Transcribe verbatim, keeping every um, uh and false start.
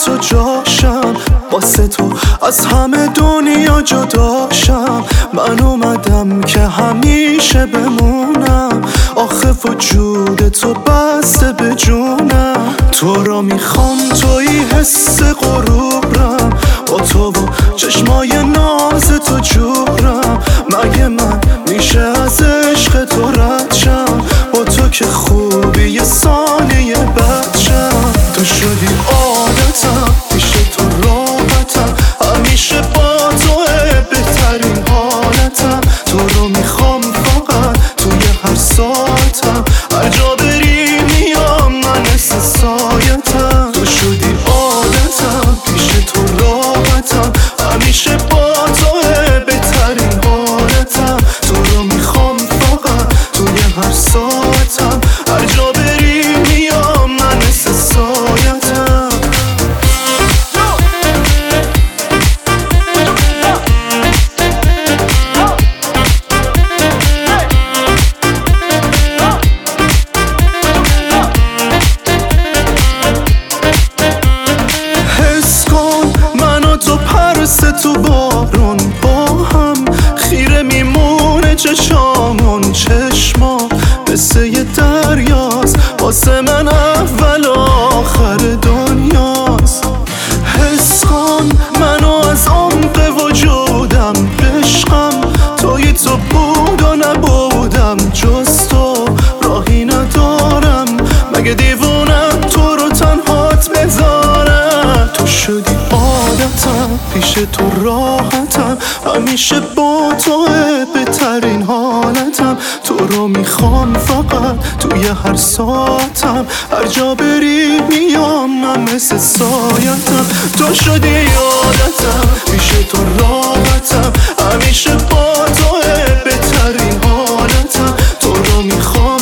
تو جاشم، واسه تو از همه دنیا جداشم. من اومدم که همیشه بمونم، آخه وجود تو بسته به جونم. تو را میخوام، توی حس غروبرم، با تو و چشمای ناز تو جورم. مگه من میشه از عشق تو رد شم؟ با تو که خوبی یه ثانیه بد شم. تو شدی عادتم، پیش تو راحتم، همیشه با توه بهترین حالتم. تو رو میخوام فقط توی هر ساعتم، هر جا بری میام من مثل سایتم. تو شدی عادتم، پیش تو راحتم، همیشه با توه بهترین حالتم. تو رو میخوام فقط توی هر ساعتم، هر جا بری میام من مثل سایتم. حس کن من و تو پرس تو بارون با هم، خیره میمونه چشامون. چشما مثل یه دریاست، واسه من اول و آخر دنیاست. حس کن منو از عمق وجودم، عشقم توی تو بود و نبودم. جز تو راهی ندارم، مگه دیوونم تو رو تنهات بذارم. تو شدی عادتم، پیش تو راحتم، همیشه با توه بهترین حالتم. تو رو میخوام فقط توی هر ساعتم، هر جا بری میام من مثل سایتم. تو شدی عادتم، پیش تو راحتم، همیشه با توه بهترین حالتم. تو رو میخوام